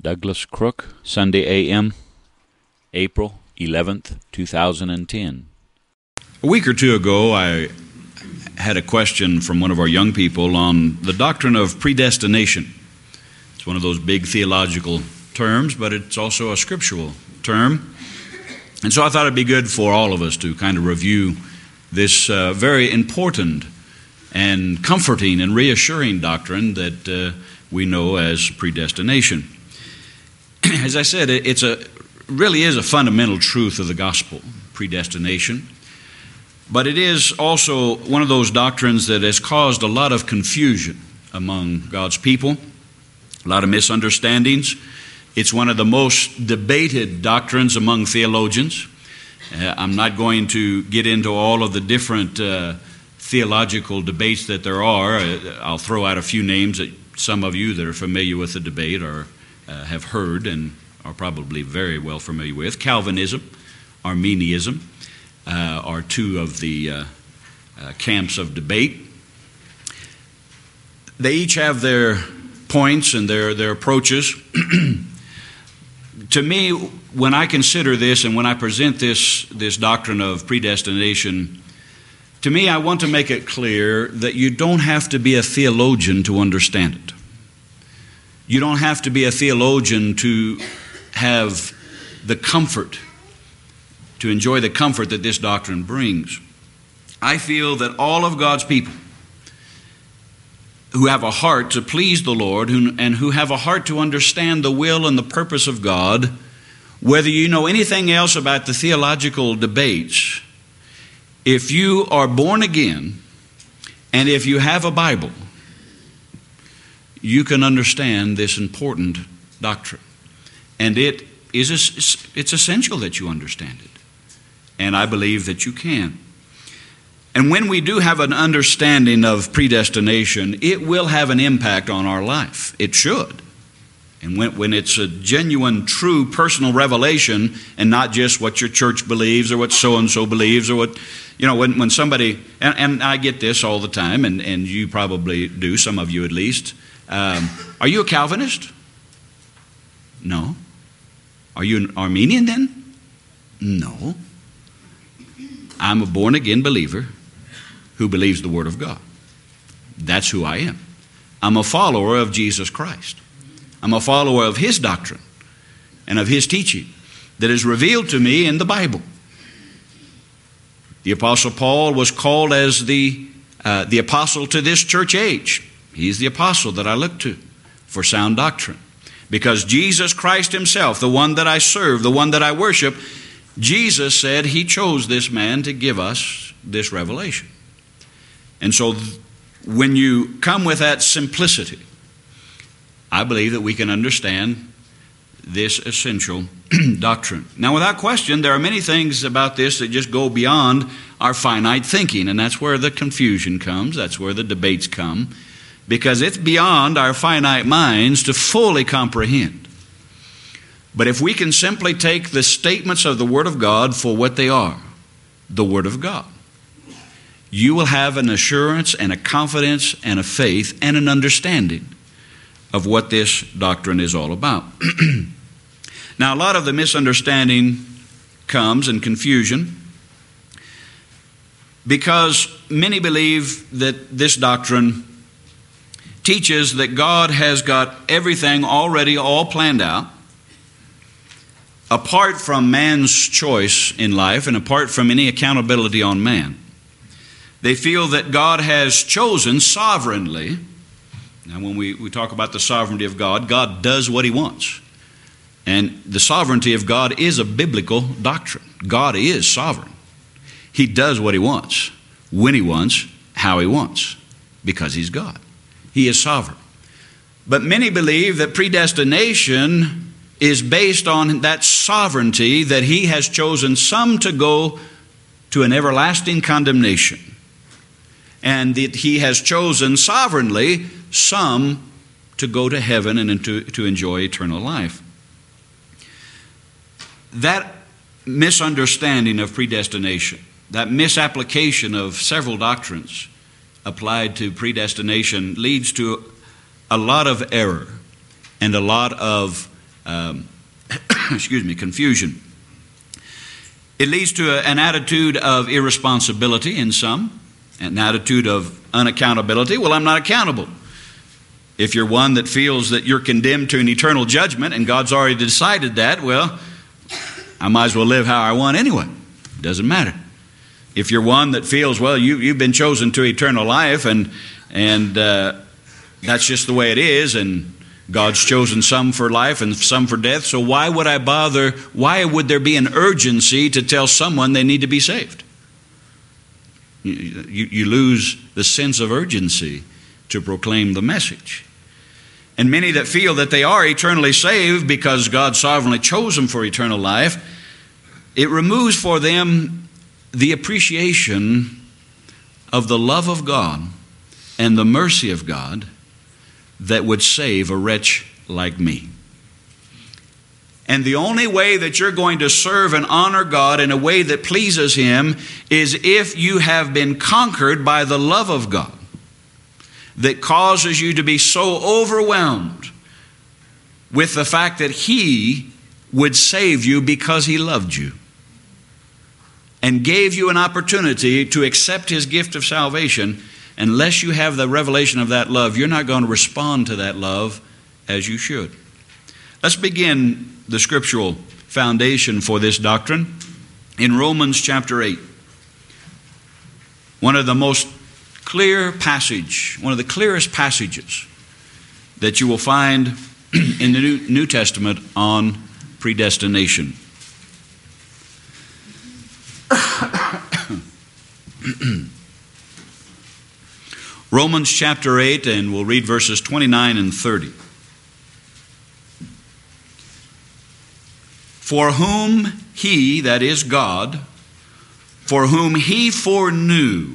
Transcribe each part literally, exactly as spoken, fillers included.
Douglas Crook, Sunday A M, April eleventh, two thousand ten. A week or two ago, I had a question from one of our young people on the doctrine of predestination. It's one of those big theological terms, but it's also a scriptural term. And so I thought it'd be good for all of us to kind of review this uh, very important and comforting and reassuring doctrine that uh, we know as predestination. As I said, it, it's a really is a fundamental truth of the gospel, predestination. But it is also one of those doctrines that has caused a lot of confusion among God's people, a lot of misunderstandings. It's one of the most debated doctrines among theologians. Uh, I'm not going to get into all of the different uh, theological debates that there are. Uh, I'll throw out a few names that some of you that are familiar with the debate or uh, have heard and are probably very well familiar with. Calvinism, Arminianism uh, are two of the uh, uh, camps of debate. They each have their points and their, their approaches. To me, when I consider this and when I present this, this doctrine of predestination, to me, I want to make it clear that you don't have to be a theologian to understand it. You don't have to be a theologian to have the comfort, to enjoy the comfort that this doctrine brings. I feel that all of God's people who have a heart to please the Lord and who have a heart to understand the will and the purpose of God, whether you know anything else about the theological debates, if you are born again and if you have a Bible, you can understand this important doctrine. And it is it's essential that you understand it. And I believe that you can. And when we do have an understanding of predestination, it will have an impact on our life. It should. And when, when it's a genuine, true, personal revelation and not just what your church believes or what so-and-so believes or what, you know, when, when somebody, and, and I get this all the time, and, and you probably do, some of you at least. Um, are you a Calvinist? No. Are you an Arminian then? No. I'm a born-again believer who believes the Word of God. That's who I am. I'm a follower of Jesus Christ. I'm a follower of His doctrine and of His teaching that is revealed to me in the Bible. The Apostle Paul was called as the, uh, the apostle to this church age. He's the apostle that I look to for sound doctrine. Because Jesus Christ Himself, the one that I serve, the one that I worship, Jesus said He chose this man to give us this revelation. And so th- when you come with that simplicity, I believe that we can understand this essential doctrine. Now, without question, there are many things about this that just go beyond our finite thinking, and that's where the confusion comes, that's where the debates come, because it's beyond our finite minds to fully comprehend. But if we can simply take the statements of the Word of God for what they are, the Word of God, you will have an assurance and a confidence and a faith and an understanding of what this doctrine is all about. Now, a lot of the misunderstanding comes and confusion because many believe that this doctrine teaches that God has got everything already all planned out, apart from man's choice in life and apart from any accountability on man. They feel that God has chosen sovereignly. Now, when we, we talk about the sovereignty of God, God does what He wants. And the sovereignty of God is a biblical doctrine. God is sovereign. He does what He wants, when He wants, how He wants, because He's God. He is sovereign. But many believe that predestination is based on that sovereignty, that He has chosen some to go to an everlasting condemnation, and that He has chosen sovereignly some to go to heaven and to, to enjoy eternal life. That misunderstanding of predestination, that misapplication of several doctrines applied to predestination leads to a lot of error and a lot of um, excuse me, confusion. It leads to a, an attitude of irresponsibility in some, an attitude of unaccountability. Well, I'm not accountable. If you're one that feels that you're condemned to an eternal judgment and God's already decided that, well, I might as well live how I want anyway. It doesn't matter. If you're one that feels, well, you, you've been chosen to eternal life and, and uh, that's just the way it is, and God's chosen some for life and some for death, so why would I bother, why would there be an urgency to tell someone they need to be saved? You, you, you lose the sense of urgency to proclaim the message. And many that feel that they are eternally saved because God sovereignly chose them for eternal life, it removes for them the appreciation of the love of God and the mercy of God that would save a wretch like me. And the only way that you're going to serve and honor God in a way that pleases Him is if you have been conquered by the love of God that causes you to be so overwhelmed with the fact that He would save you because He loved you and gave you an opportunity to accept His gift of salvation. Unless you have the revelation of that love, you're not going to respond to that love as you should. Let's begin the scriptural foundation for this doctrine in Romans chapter eight. One of the most clear passage, one of the clearest passages that you will find in the New, New Testament on predestination. Romans chapter eight, and we'll read verses twenty-nine and thirty. For whom He, that is God, for whom He foreknew,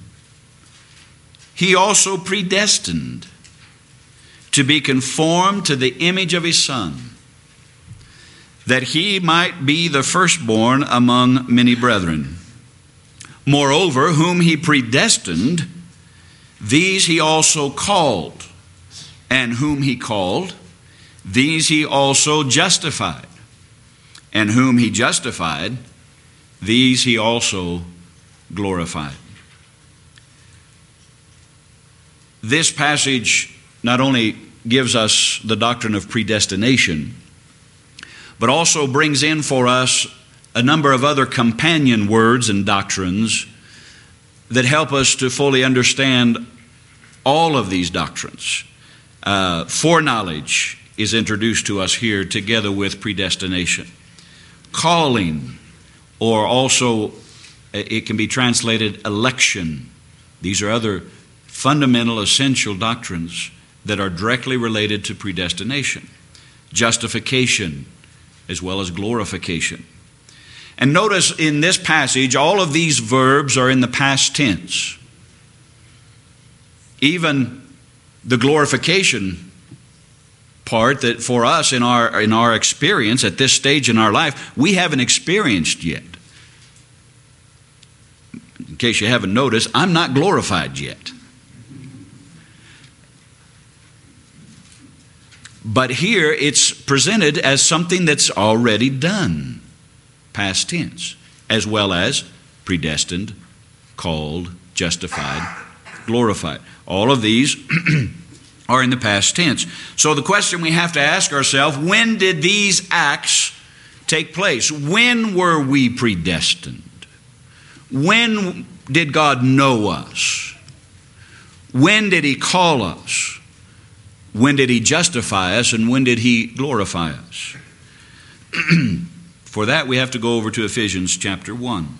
He also predestined to be conformed to the image of His Son, that He might be the firstborn among many brethren. Moreover, whom He predestined, these He also called, and whom He called, these He also justified, and whom He justified, these He also glorified. This passage not only gives us the doctrine of predestination, but also brings in for us a number of other companion words and doctrines that help us to fully understand all of these doctrines. Uh, foreknowledge is introduced to us here together with predestination. Calling, or also it can be translated election. These are other fundamental, essential doctrines that are directly related to predestination. Justification, as well as glorification. And notice in this passage, all of these verbs are in the past tense. Even the glorification part that for us in our, in our experience at this stage in our life, we haven't experienced yet. In case you haven't noticed, I'm not glorified yet. But here it's presented as something that's already done, past tense, as well as predestined, called, justified, glorified. All of these are in the past tense. So the question we have to ask ourselves, when did these acts take place? When were we predestined? When did God know us? When did He call us? When did He justify us, and when did He glorify us? For that we have to go over to Ephesians chapter one.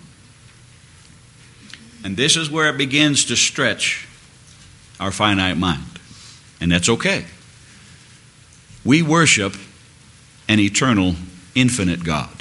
And this is where it begins to stretch our finite mind. And that's okay. We worship an eternal, infinite God.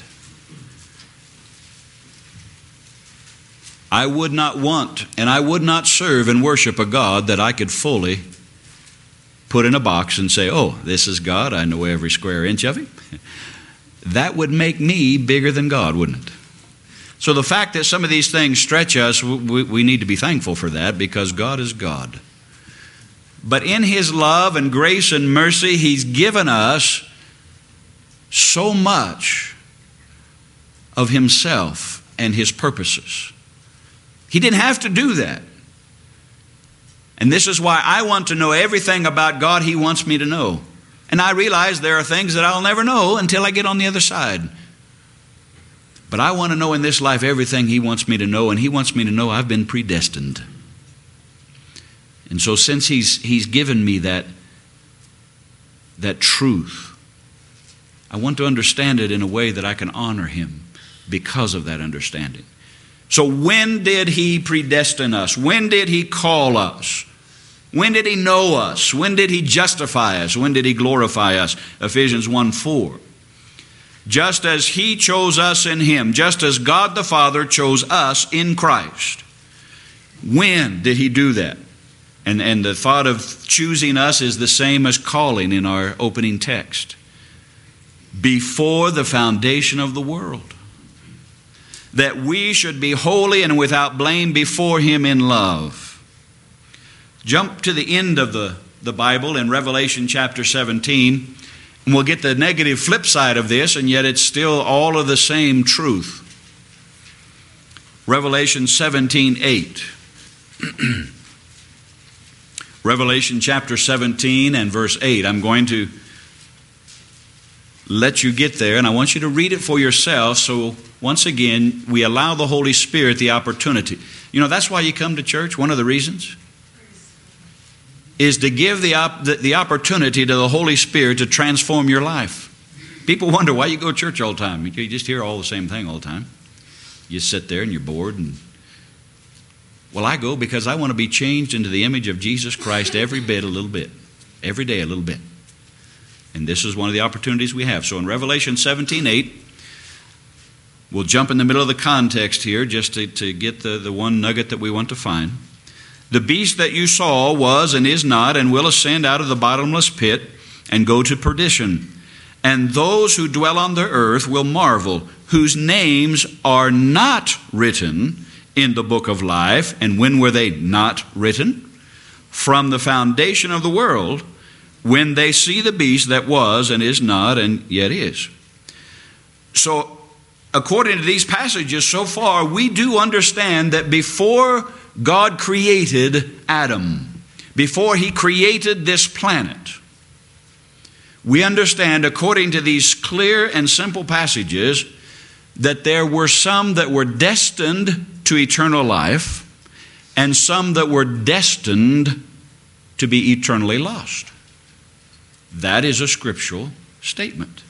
I would not want and I would not serve and worship a God that I could fully put in a box and say, oh, this is God, I know every square inch of Him. That would make me bigger than God, wouldn't it? So the fact that some of these things stretch us, we, we need to be thankful for that, because God is God. But in His love and grace and mercy, He's given us so much of himself and his purposes. He didn't have to do that. And this is why I want to know everything about God He wants me to know. And I realize there are things that I'll never know until I get on the other side. But I want to know in this life everything He wants me to know, and He wants me to know I've been predestined. And so since He's He's given me that, that truth, I want to understand it in a way that I can honor Him because of that understanding. So when did He predestine us? When did He call us? When did He know us? When did He justify us? When did He glorify us? Ephesians one four. Just as He chose us in Him, just as God the Father chose us in Christ. When did He do that? And, and the thought of choosing us is the same as calling in our opening text. Before the foundation of the world. That we should be holy and without blame before Him in love. Jump to the end of the, the Bible in Revelation chapter seventeen, and we'll get the negative flip side of this, and yet it's still all of the same truth. Revelation seventeen eight. Revelation chapter seventeen and verse eight. I'm going to let you get there, and I want you to read it for yourself. So once again, we allow the Holy Spirit the opportunity. You know, that's why you come to church. One of the reasons is to give the, op- the, the opportunity to the Holy Spirit to transform your life. People wonder why you go to church all the time. You just hear all the same thing all the time. You sit there and you're bored. And well, I go because I want to be changed into the image of Jesus Christ every bit, a little bit. Every day, a little bit. And this is one of the opportunities we have. So in Revelation seventeen eight, we'll jump in the middle of the context here just to, to get the, the one nugget that we want to find. The beast that you saw was and is not and will ascend out of the bottomless pit and go to perdition. And those who dwell on the earth will marvel, whose names are not written in the book of life. And when were they not written? From the foundation of the world, when they see the beast that was and is not and yet is. So, according to these passages so far, we do understand that before God created Adam, before He created this planet, we understand, according to these clear and simple passages, that there were some that were destined to eternal life and some that were destined to be eternally lost. That is a scriptural statement.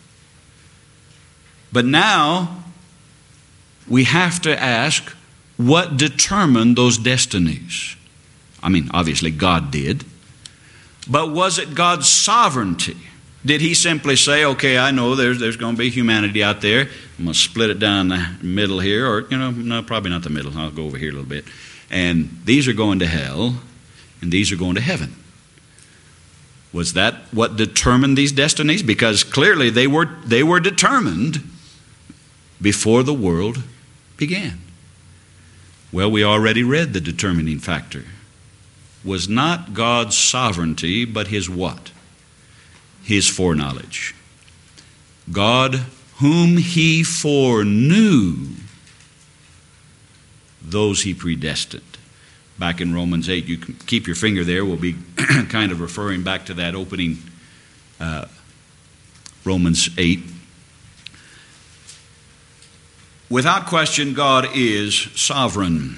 But now we have to ask, what determined those destinies? I mean, obviously God did. But was it God's sovereignty? Did He simply say, okay, I know there's there's going to be humanity out there. I'm going to split it down the middle here. Or, you know, no, probably not the middle. I'll go over here a little bit. And these are going to hell, and these are going to heaven. Was that what determined these destinies? Because clearly they were they were determined before the world began. Well, we already read the determining factor. Was not God's sovereignty, but His what? His foreknowledge. God, whom He foreknew, those He predestined. Back in Romans eight, you can keep your finger there. We'll be kind of referring back to that opening uh, Romans eight. Without question, God is sovereign.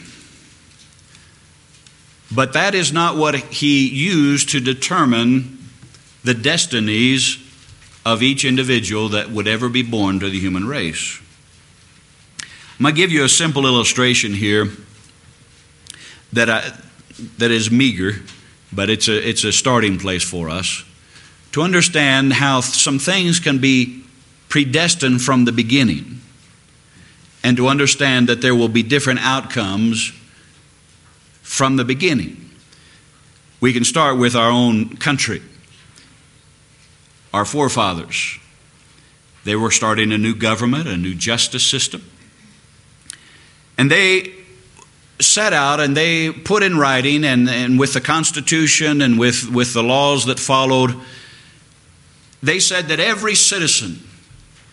But that is not what He used to determine the destinies of each individual that would ever be born to the human race. I'm going to give you a simple illustration here that I, that is meager, but it's a, it's a starting place for us to understand how some things can be predestined from the beginning, and to understand that there will be different outcomes from the beginning. We can start with our own country. Our forefathers, they were starting a new government, a new justice system. And they set out and they put in writing, and, and with the Constitution and with, with the laws that followed, they said that every citizen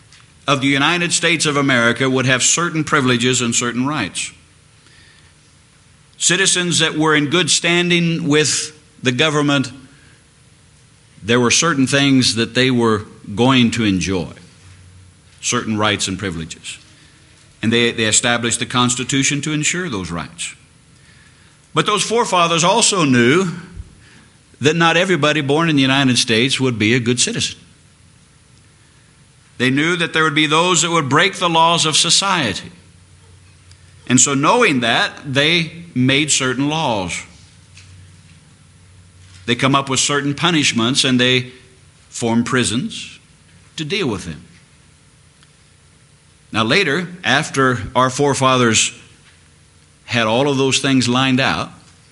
of the United States of America would have certain privileges and certain rights. Citizens that were in good standing with the government, there were certain things that they were going to enjoy, certain rights and privileges. And they, they established the Constitution to ensure those rights. But those forefathers also knew that not everybody born in the United States would be a good citizen. They knew that there would be those that would break the laws of society. And so knowing that, they made certain laws. They come up with certain punishments and they form prisons to deal with them. Now later, after our forefathers had all of those things lined out,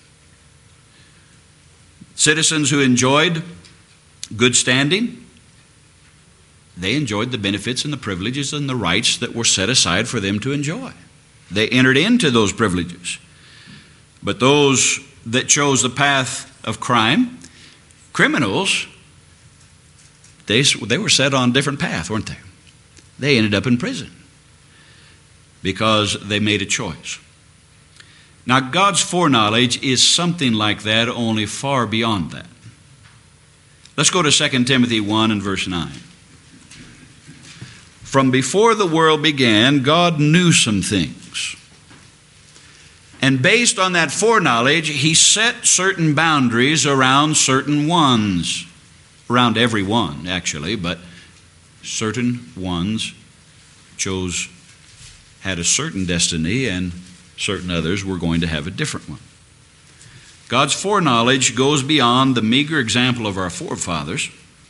citizens who enjoyed good standing, they enjoyed the benefits and the privileges and the rights that were set aside for them to enjoy. They entered into those privileges. But those that chose the path of crime, criminals, they, they were set on a different path, weren't they? They ended up in prison because they made a choice. Now, God's foreknowledge is something like that, only far beyond that. Let's go to Second Timothy one and verse nine. From before the world began, God knew some things. And based on that foreknowledge, He set certain boundaries around certain ones. Around every one, actually, but certain ones chose, had a certain destiny, and certain others were going to have a different one. God's foreknowledge goes beyond the meager example of our forefathers.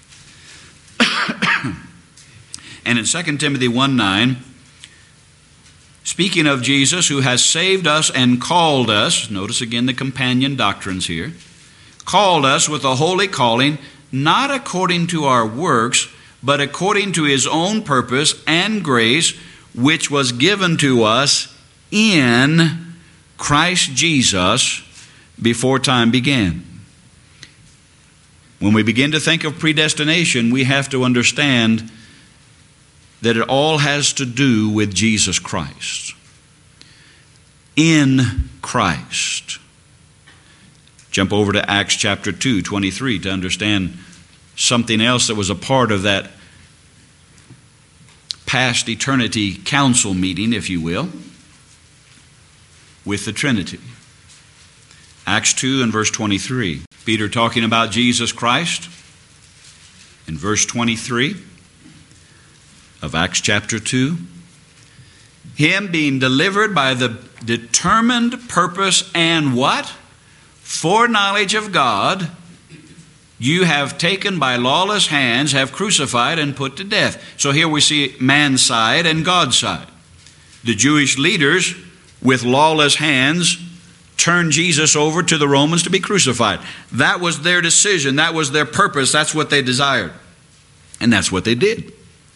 And in Second Timothy one nine, speaking of Jesus who has saved us and called us, notice again the companion doctrines here, called us with a holy calling, not according to our works, but according to His own purpose and grace, which was given to us in Christ Jesus before time began. When we begin to think of predestination, we have to understand that it all has to do with Jesus Christ. In Christ. Jump over to Acts chapter two, twenty-three to understand something else that was a part of that past eternity council meeting, if you will, with the Trinity. Acts two and verse twenty-three. Peter talking about Jesus Christ in verse twenty-three of Acts chapter two. Him being delivered by the determined purpose and what? Foreknowledge of God, you have taken by lawless hands, have crucified and put to death. So here we see man's side and God's side. The Jewish leaders with lawless hands turned Jesus over to the Romans to be crucified. That was their decision. That was their purpose. That's what they desired. And that's what they did.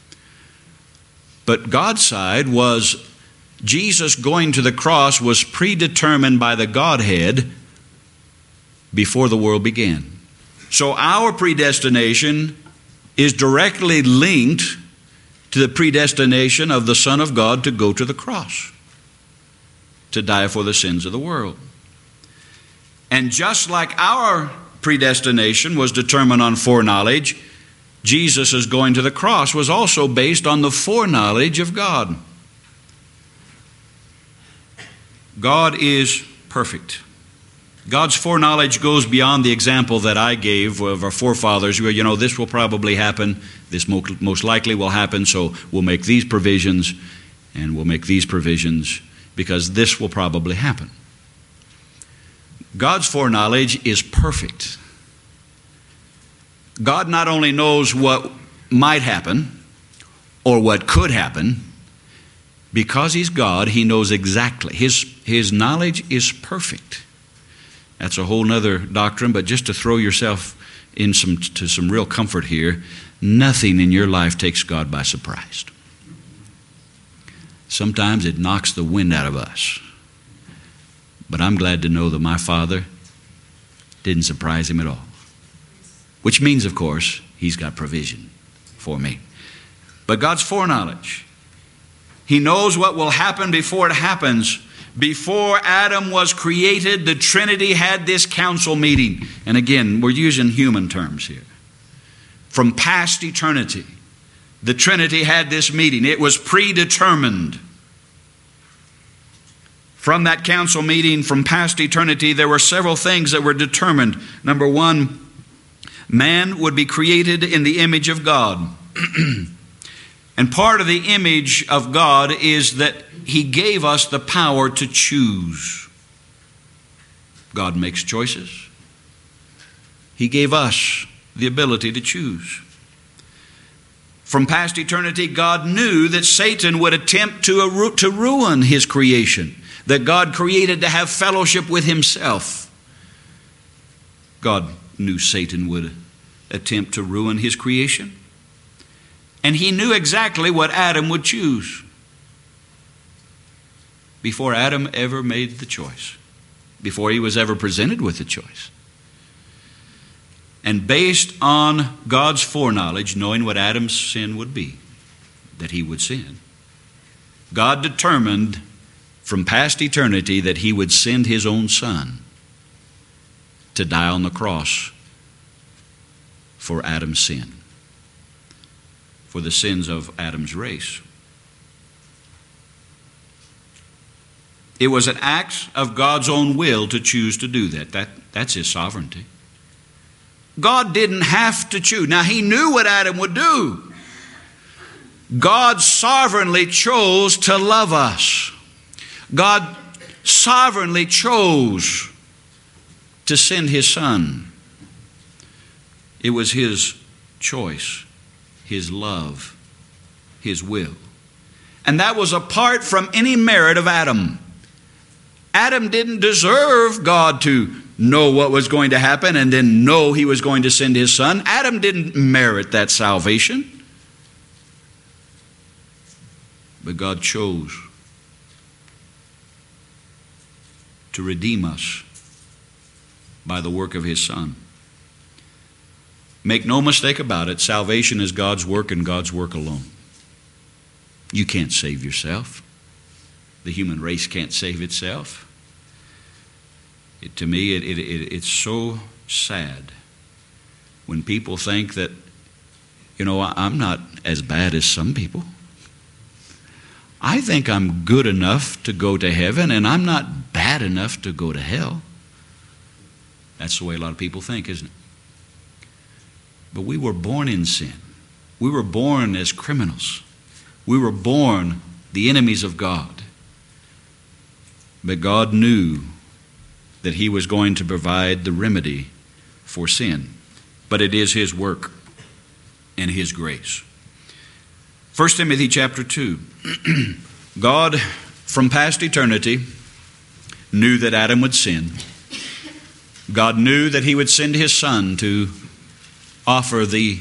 But God's side was Jesus going to the cross was predetermined by the Godhead before the world began. So our predestination is directly linked to the predestination of the Son of God to go to the cross, to die for the sins of the world. And just like our predestination was determined on foreknowledge, Jesus' going to the cross was also based on the foreknowledge of God. God is perfect. God's foreknowledge goes beyond the example that I gave of our forefathers, where, you know, this will probably happen, this most likely will happen, so we'll make these provisions, and we'll make these provisions, because this will probably happen. God's foreknowledge is perfect. God not only knows what might happen or what could happen, because He's God, He knows exactly. His, his knowledge is perfect. That's a whole other doctrine, but just to throw yourself in some, to some real comfort here, nothing in your life takes God by surprise. Sometimes it knocks the wind out of us. But I'm glad to know that my Father didn't surprise Him at all. Which means, of course, He's got provision for me. But God's foreknowledge. He knows what will happen before it happens. Before Adam was created, the Trinity had this council meeting. And again, we're using human terms here. From past eternity, the Trinity had this meeting. It was predetermined. From that council meeting, from past eternity, there were several things that were determined. Number one, man would be created in the image of God. And part of the image of God is that He gave us the power to choose. God makes choices. He gave us the ability to choose. From past eternity, God knew that Satan would attempt to, to ruin His creation, that God created to have fellowship with Himself. God knew Satan would attempt to ruin His creation. And He knew exactly what Adam would choose before Adam ever made the choice, before he was ever presented with the choice. And based on God's foreknowledge, knowing what Adam's sin would be, that he would sin, God determined from past eternity that He would send His own Son to die on the cross for Adam's sin, for the sins of Adam's race. It was an act of God's own will to choose to do that. That that's His sovereignty. God didn't have to choose. Now, He knew what Adam would do. God sovereignly chose to love us. God sovereignly chose to send His Son. It was His choice, His love, His will. And that was apart from any merit of Adam. Adam didn't deserve God to know what was going to happen and then know He was going to send His Son. Adam didn't merit that salvation. But God chose to redeem us by the work of His Son. Make no mistake about it, salvation is God's work and God's work alone. You can't save yourself. The human race can't save itself. It, to me, it, it, it, it's so sad when people think that, you know, I'm not as bad as some people. I think I'm good enough to go to heaven, and I'm not bad enough to go to hell. That's the way a lot of people think, isn't it? But we were born in sin. We were born as criminals. We were born the enemies of God. But God knew that He was going to provide the remedy for sin. But it is His work and His grace. First Timothy chapter two. God, from past eternity, knew that Adam would sin. God knew that He would send His Son to offer the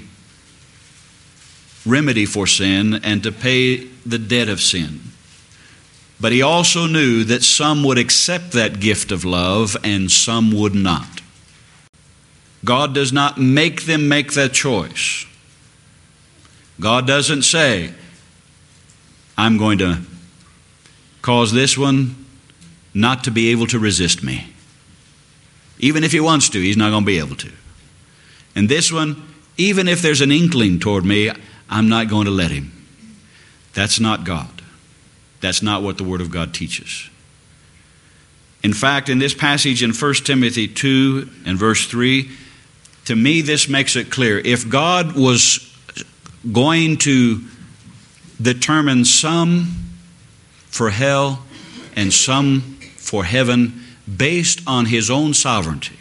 remedy for sin and to pay the debt of sin. But He also knew that some would accept that gift of love and some would not. God does not make them make that choice. God doesn't say, I'm going to cause this one not to be able to resist me. Even if he wants to, he's not going to be able to. And this one, even if there's an inkling toward me, I'm not going to let him. That's not God. That's not what the Word of God teaches. In fact, in this passage in First Timothy two and verse three, to me this makes it clear. If God was going to determine some for hell and some for heaven based on His own sovereignty,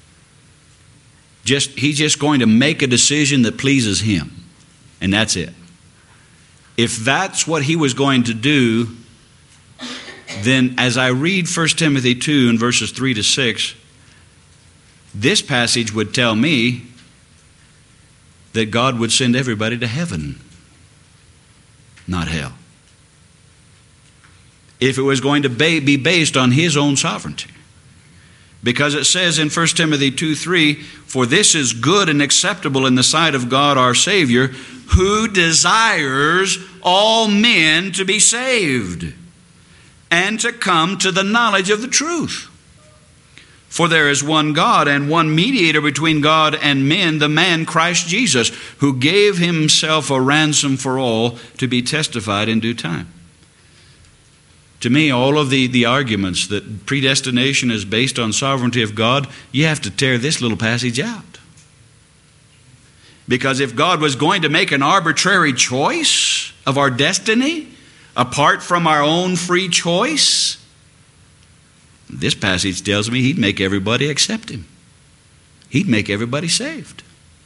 just He's just going to make a decision that pleases Him, and that's it. If that's what He was going to do, then as I read First Timothy two and verses three to six, this passage would tell me that God would send everybody to heaven, not hell. If it was going to be based on His own sovereignty. Because it says in First Timothy two three, "For this is good and acceptable in the sight of God our Savior, who desires all men to be saved and to come to the knowledge of the truth. For there is one God and one mediator between God and men, the man Christ Jesus, who gave himself a ransom for all, to be testified in due time." To me, all of the, the arguments that predestination is based on sovereignty of God, you have to tear this little passage out. Because if God was going to make an arbitrary choice of our destiny, apart from our own free choice, this passage tells me He'd make everybody accept Him. He'd make everybody saved.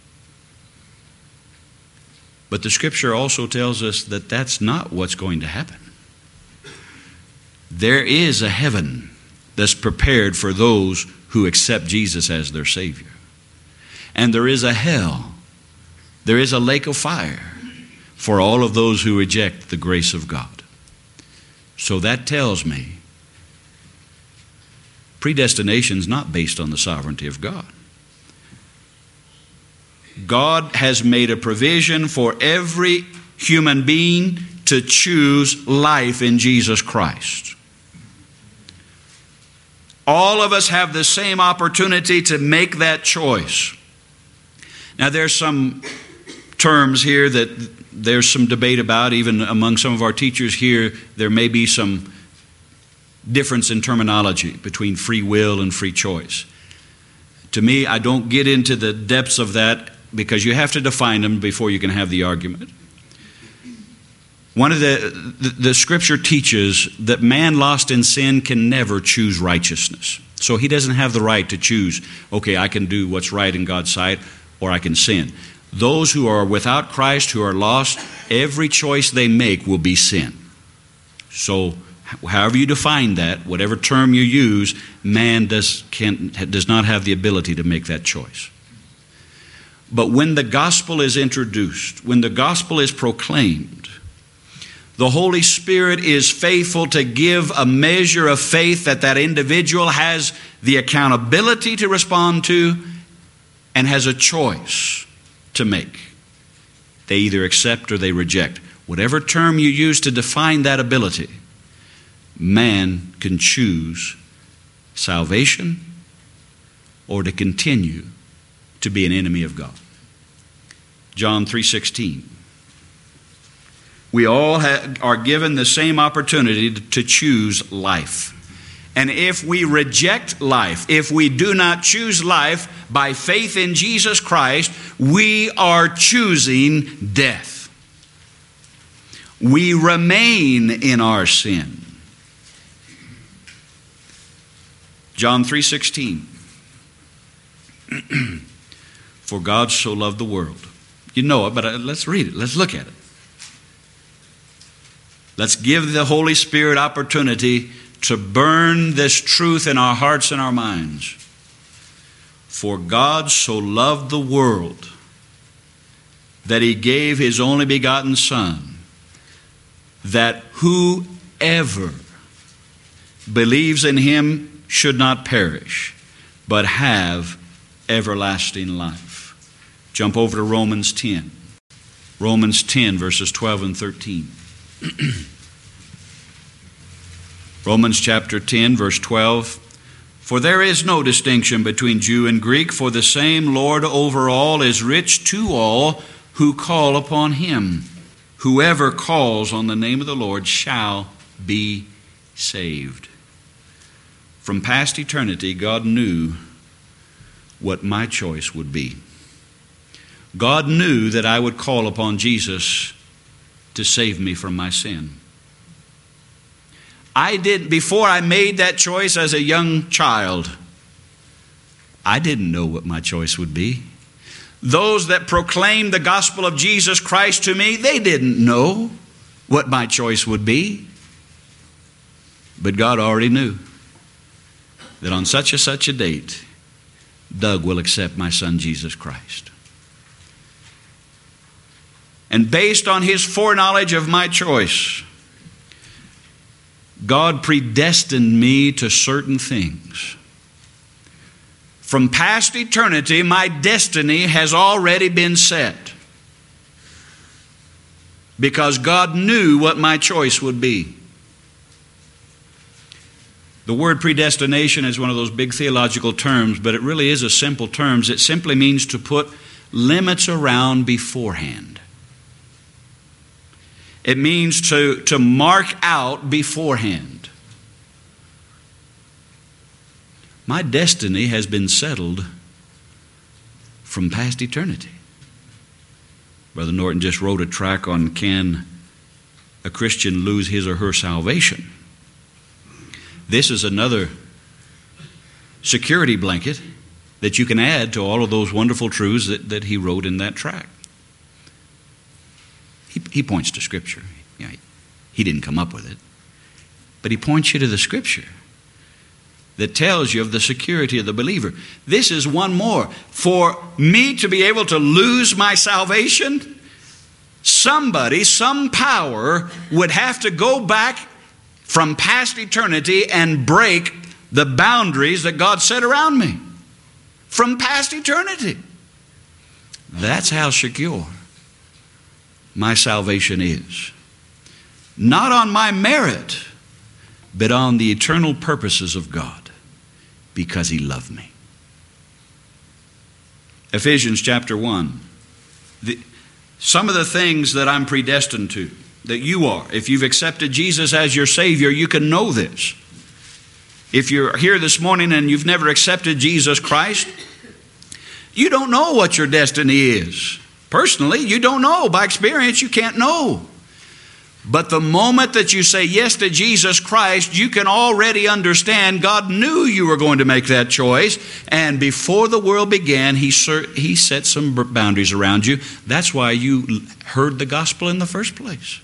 But the Scripture also tells us that that's not what's going to happen. There is a heaven that's prepared for those who accept Jesus as their Savior. And there is a hell. There is a lake of fire for all of those who reject the grace of God. So that tells me predestination is not based on the sovereignty of God. God has made a provision for every human being to choose life in Jesus Christ. All of us have the same opportunity to make that choice. Now, there's some terms here that there's some debate about, even among some of our teachers here. There may be some difference in terminology between free will and free choice. To me, I don't get into the depths of that because you have to define them before you can have the argument. One of the, the, the Scripture teaches that man lost in sin can never choose righteousness. So he doesn't have the right to choose, okay, I can do what's right in God's sight, or I can sin. Those who are without Christ, who are lost, every choice they make will be sin. So however you define that, whatever term you use, man does, can, does not have the ability to make that choice. But when the gospel is introduced, when the gospel is proclaimed, the Holy Spirit is faithful to give a measure of faith that that individual has the accountability to respond to and has a choice to make. They either accept or they reject. Whatever term you use to define that ability, man can choose salvation or to continue to be an enemy of God. John three sixteen. We all ha- are given the same opportunity to, to choose life. And if we reject life, if we do not choose life by faith in Jesus Christ, we are choosing death. We remain in our sin. John three sixteen. For God so loved the world. You know it, but let's read it. Let's look at it. Let's give the Holy Spirit opportunity to burn this truth in our hearts and our minds. For God so loved the world that He gave His only begotten Son, that whoever believes in Him should not perish, but have everlasting life. Jump over to Romans ten. Romans ten, verses twelve and thirteen. Romans chapter ten, verse twelve. For there is no distinction between Jew and Greek, for the same Lord over all is rich to all who call upon Him. Whoever calls on the name of the Lord shall be saved. From past eternity, God knew what my choice would be. God knew that I would call upon Jesus to save me from my sin. I did, before I made that choice as a young child, I didn't know what my choice would be. Those that proclaimed the gospel of Jesus Christ to me, they didn't know what my choice would be. But God already knew that on such and such a date, Doug will accept my son Jesus Christ. And based on His foreknowledge of my choice, God predestined me to certain things. From past eternity, my destiny has already been set. Because God knew what my choice would be. The word predestination is one of those big theological terms, but it really is a simple term. It simply means to put limits around beforehand. It means to, to mark out beforehand. My destiny has been settled from past eternity. Brother Norton just wrote a tract on can a Christian lose his or her salvation. This is another security blanket that you can add to all of those wonderful truths that, that he wrote in that tract. He, he points to Scripture. You know, he didn't come up with it. But he points you to the Scripture that tells you of the security of the believer. This is one more. For me to be able to lose my salvation, somebody, some power would have to go back from past eternity and break the boundaries that God set around me. From past eternity. That's how secure my salvation is. Not on my merit, but on the eternal purposes of God. Because He loved me. Ephesians chapter one. The, some of the things that I'm predestined to, that you are. If you've accepted Jesus as your Savior, you can know this. If you're here this morning and you've never accepted Jesus Christ, you don't know what your destiny is. Personally, you don't know. By experience, you can't know. But the moment that you say yes to Jesus Christ, you can already understand God knew you were going to make that choice. And before the world began, He he set some boundaries around you. That's why you heard the gospel in the first place.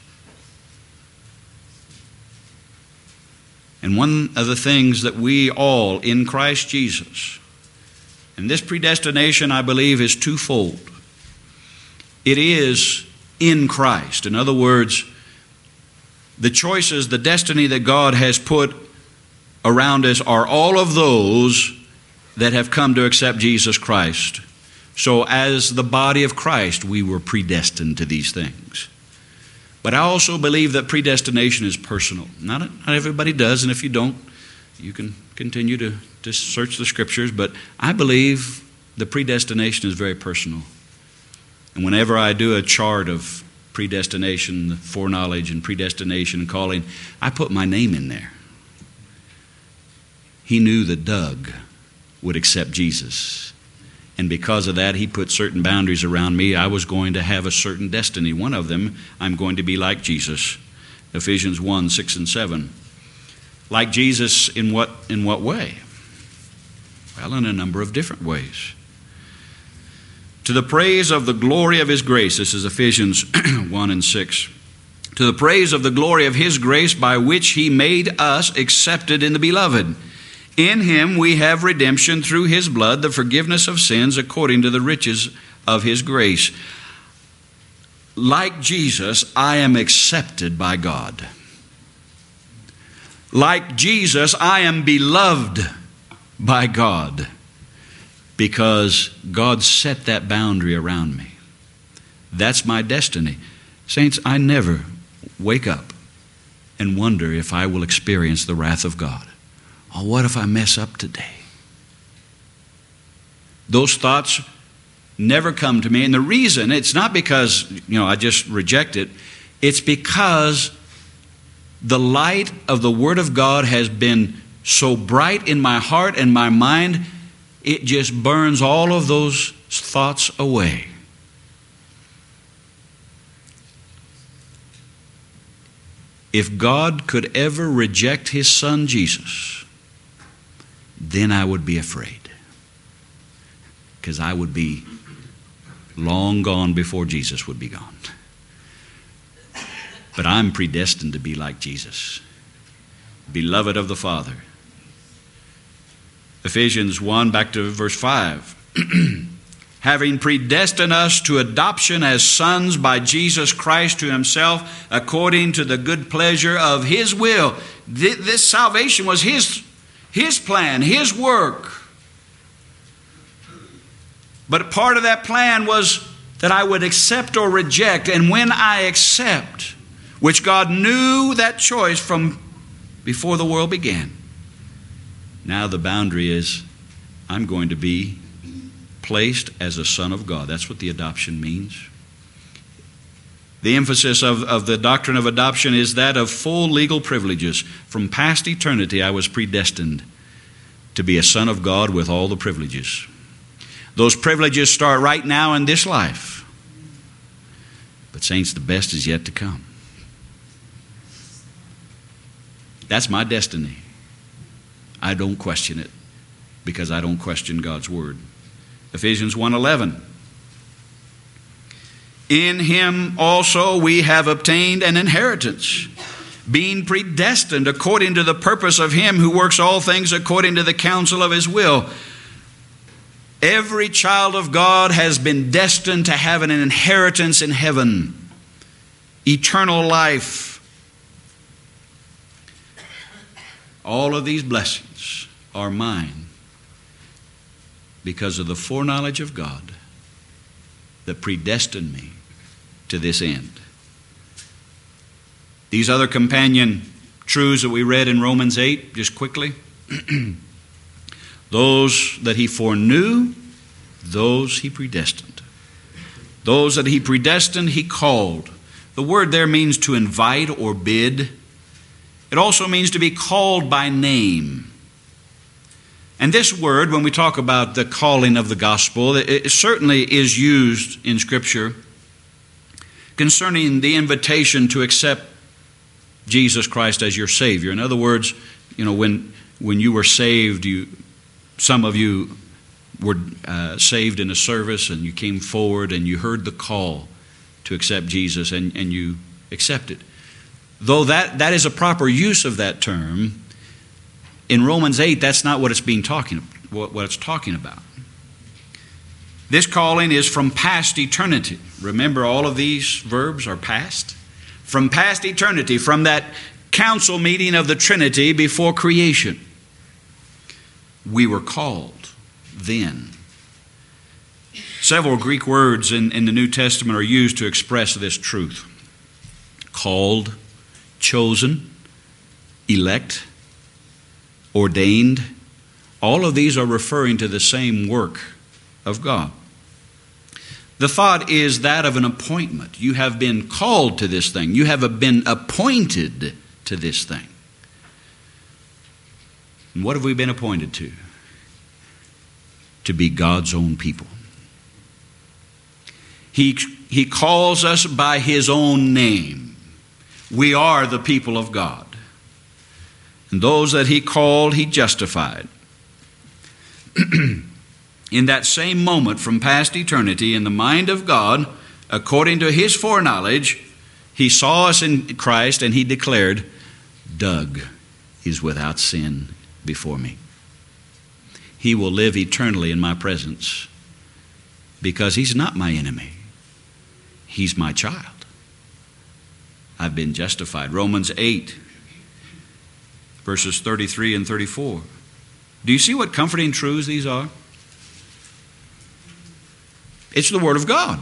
And one of the things that we all in Christ Jesus, and this predestination, I believe, is twofold. It is in Christ. In other words, the choices, the destiny that God has put around us are all of those that have come to accept Jesus Christ. So as the body of Christ, we were predestined to these things. But I also believe that predestination is personal. Not, not everybody does, and if you don't, you can continue to, to search the Scriptures. But I believe the predestination is very personal. And whenever I do a chart of predestination, foreknowledge, and predestination and calling, I put my name in there. He knew that Doug would accept Jesus. And because of that, He put certain boundaries around me. I was going to have a certain destiny. One of them, I'm going to be like Jesus. Ephesians one, six and seven. Like Jesus in what, in what way? Well, in a number of different ways. To the praise of the glory of His grace. This is Ephesians one and six. To the praise of the glory of His grace by which He made us accepted in the Beloved. In Him we have redemption through His blood, the forgiveness of sins according to the riches of His grace. Like Jesus, I am accepted by God. Like Jesus, I am beloved by God. Because God set that boundary around me. That's my destiny. Saints, I never wake up and wonder if I will experience the wrath of God. Oh, what if I mess up today? Those thoughts never come to me. And the reason, it's not because, you know, I just reject it. It's because the light of the Word of God has been so bright in my heart and my mind, it just burns all of those thoughts away. If God could ever reject His Son Jesus, then I would be afraid. Because I would be long gone before Jesus would be gone. But I'm predestined to be like Jesus, beloved of the Father. Ephesians one, back to verse five. Having predestined us to adoption as sons by Jesus Christ to Himself, according to the good pleasure of His will. This salvation was His, His plan, His work. But part of that plan was that I would accept or reject. And when I accept, which God knew that choice from before the world began, now the boundary is I'm going to be placed as a son of God. That's what the adoption means. The emphasis of, of the doctrine of adoption is that of full legal privileges. From past eternity, I was predestined to be a son of God with all the privileges. Those privileges start right now in this life. But saints, the best is yet to come. That's my destiny. I don't question it because I don't question God's Word. Ephesians one eleven. In Him also we have obtained an inheritance, being predestined according to the purpose of Him who works all things according to the counsel of His will. Every child of God has been destined to have an inheritance in heaven, eternal life. All of these blessings are mine because of the foreknowledge of God that predestined me to this end. These other companion truths that we read in Romans eight, just quickly. Those that He foreknew, those He predestined. Those that He predestined, He called. The word there means to invite or bid. It also means to be called by name. And this word, when we talk about the calling of the gospel, it certainly is used in Scripture concerning the invitation to accept Jesus Christ as your Savior. In other words, you know, when when you were saved, you some of you were uh, saved in a service and you came forward and you heard the call to accept Jesus and, and you accepted. Though that, that is a proper use of that term, in Romans eight, that's not what it's being talking what, what it's talking about. This calling is from past eternity. Remember, all of these verbs are past. From past eternity, from that council meeting of the Trinity before creation. We were called then. Several Greek words in, in the New Testament are used to express this truth. Called, chosen, elect, ordained. All of these are referring to the same work of God. The thought is that of an appointment. You have been called to this thing. You have been appointed to this thing. And what have we been appointed to? To be God's own people. He, he calls us by His own name. We are the people of God. And those that He called, He justified. In that same moment from past eternity, in the mind of God, according to His foreknowledge, He saw us in Christ and He declared, Doug is without sin before me. He will live eternally in my presence because he's not my enemy. He's my child. I've been justified. Romans eight, verses thirty-three and thirty-four. Do you see what comforting truths these are? It's the Word of God.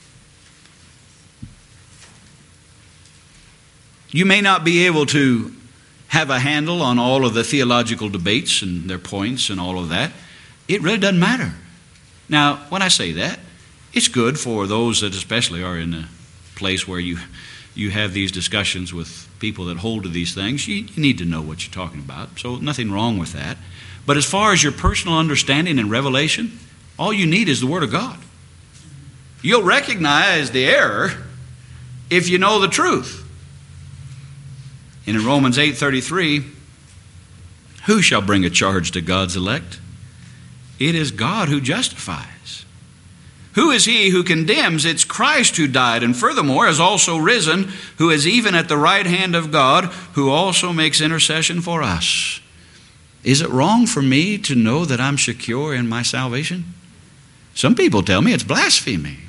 You may not be able to have a handle on all of the theological debates and their points and all of that. It really doesn't matter. Now, when I say that, it's good for those that especially are in a place where you you have these discussions with people that hold to these things. You, you need to know what you're talking about, so nothing wrong with that. But as far as your personal understanding and revelation, all you need is the Word of God. You'll recognize the error if you know the truth. And in Romans eight thirty-three, who shall bring a charge to God's elect? It is God who justifies. Who is he who condemns? It's Christ who died, and furthermore has also risen, who is even at the right hand of God, who also makes intercession for us. Is it wrong for me to know that I'm secure in my salvation? Some people tell me it's blasphemy.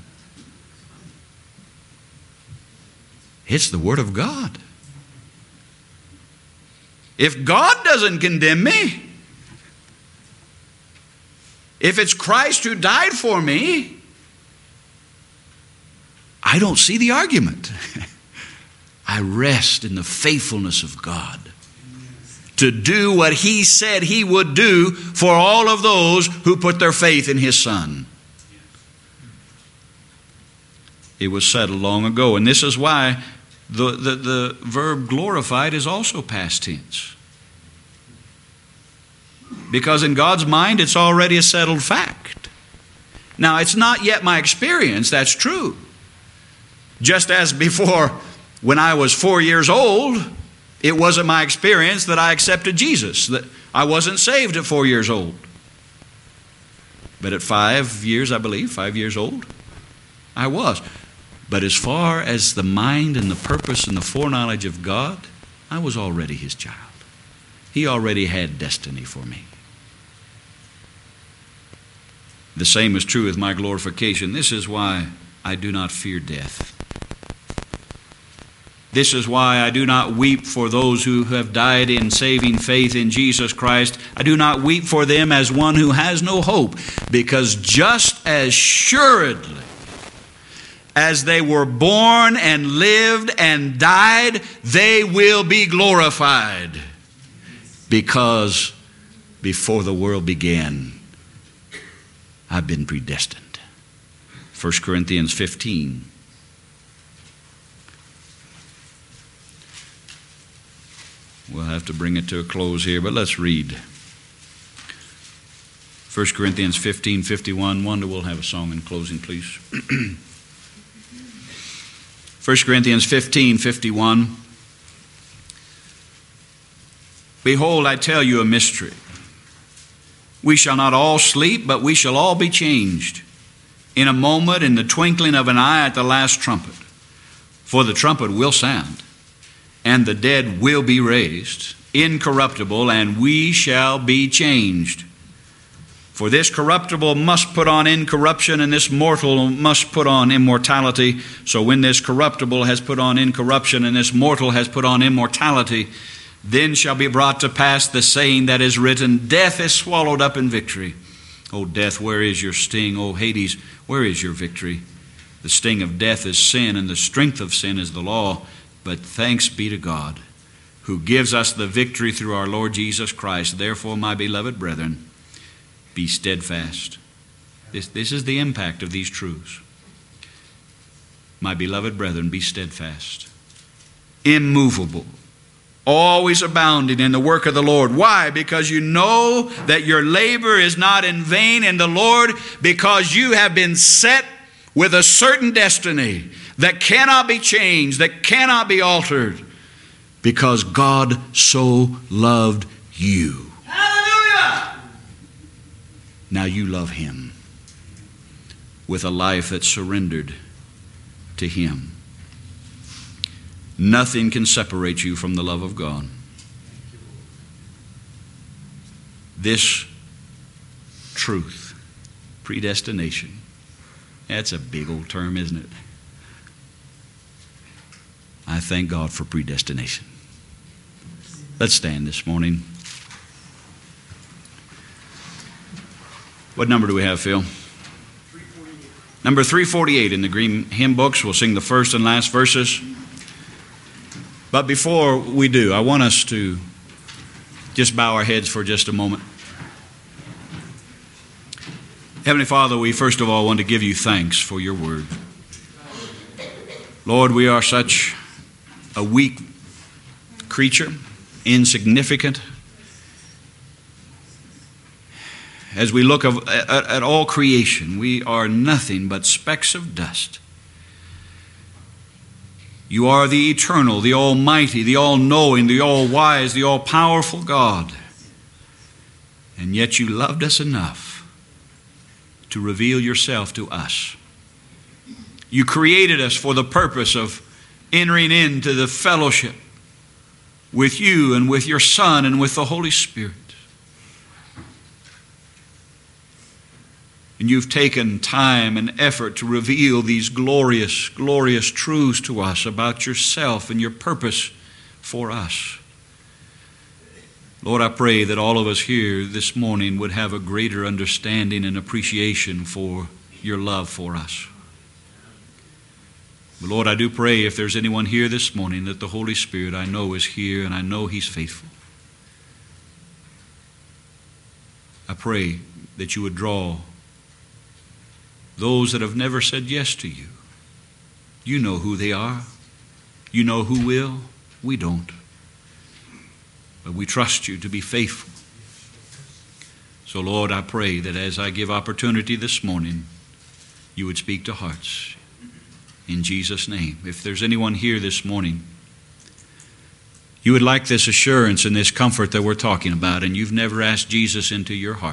It's the Word of God. If God doesn't condemn me, if it's Christ who died for me, I don't see the argument. I rest in the faithfulness of God to do what He said He would do for all of those who put their faith in His Son. It was settled long ago, and this is why the, the, the verb glorified is also past tense. Because in God's mind, it's already a settled fact. Now, it's not yet my experience, that's true. Just as before, when I was four years old, it wasn't my experience that I accepted Jesus, that I wasn't saved at four years old. But at five years, I believe, five years old, I was. But as far as the mind and the purpose and the foreknowledge of God, I was already His child. He already had destiny for me. The same is true with my glorification. This is why I do not fear death. This is why I do not weep for those who have died in saving faith in Jesus Christ. I do not weep for them as one who has no hope, because just as assuredly as they were born and lived and died, they will be glorified. Because before the world began, I've been predestined. First Corinthians fifteen. We'll have to bring it to a close here, but let's read. First Corinthians fifteen fifty-one. Wanda will have a song in closing, please. First Corinthians fifteen fifty-one. Behold, I tell you a mystery. We shall not all sleep, but we shall all be changed. In a moment, in the twinkling of an eye, at the last trumpet. For the trumpet will sound, and the dead will be raised, incorruptible, and we shall be changed. For this corruptible must put on incorruption, and this mortal must put on immortality. So when this corruptible has put on incorruption, and this mortal has put on immortality, then shall be brought to pass the saying that is written, death is swallowed up in victory. O death, where is your sting? O Hades, where is your victory? The sting of death is sin, and the strength of sin is the law. But thanks be to God, who gives us the victory through our Lord Jesus Christ. Therefore, my beloved brethren, be steadfast. This, this is the impact of these truths. My beloved brethren, be steadfast, immovable, always abounding in the work of the Lord. Why? Because you know that your labor is not in vain in the Lord, because you have been set with a certain destiny that cannot be changed, that cannot be altered, because God so loved you. Hallelujah! Now you love Him with a life that's surrendered to Him. Nothing can separate you from the love of God. This truth, predestination, that's a big old term, isn't it? I thank God for predestination. Let's stand this morning. What number do we have, Phil? Number three forty-eight in the green hymn books. We'll sing the first and last verses. But before we do, I want us to just bow our heads for just a moment. Heavenly Father, we first of all want to give you thanks for your word. Lord, we are such a weak creature, insignificant. As we look of, at, at all creation, we are nothing but specks of dust. You are the eternal, the almighty, the all-knowing, the all-wise, the all-powerful God. And yet you loved us enough to reveal yourself to us. You created us for the purpose of entering into the fellowship with you and with your Son and with the Holy Spirit. And you've taken time and effort to reveal these glorious, glorious truths to us about yourself and your purpose for us. Lord, I pray that all of us here this morning would have a greater understanding and appreciation for your love for us. But Lord, I do pray if there's anyone here this morning that the Holy Spirit I know is here and I know He's faithful. I pray that you would draw those that have never said yes to you. You know who they are. You know who will. We don't. But we trust you to be faithful. So, Lord, I pray that as I give opportunity this morning, you would speak to hearts. In Jesus' name. If there's anyone here this morning, you would like this assurance and this comfort that we're talking about, and you've never asked Jesus into your heart,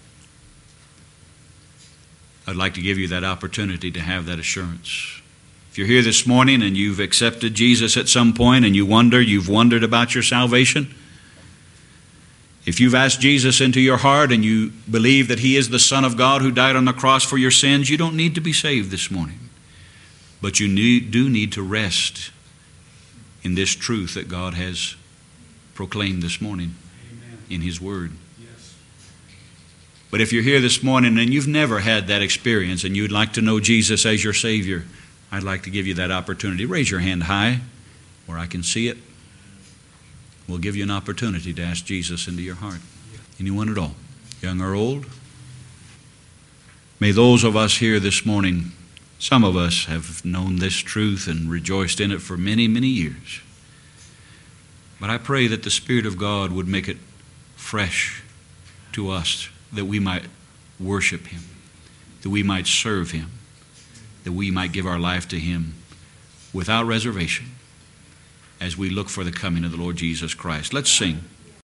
I'd like to give you that opportunity to have that assurance. If you're here this morning and you've accepted Jesus at some point and you wonder, you've wondered about your salvation, if you've asked Jesus into your heart and you believe that He is the Son of God who died on the cross for your sins, you don't need to be saved this morning. But you need, do need to rest in this truth that God has proclaimed this morning. Amen. In His Word. Yes. But if you're here this morning and you've never had that experience and you'd like to know Jesus as your Savior, I'd like to give you that opportunity. Raise your hand high where I can see it. We'll give you an opportunity to ask Jesus into your heart. Anyone at all, young or old? May those of us here this morning, some of us have known this truth and rejoiced in it for many, many years. But I pray that the Spirit of God would make it fresh to us, that we might worship Him, that we might serve Him, that we might give our life to Him without reservation as we look for the coming of the Lord Jesus Christ. Let's sing.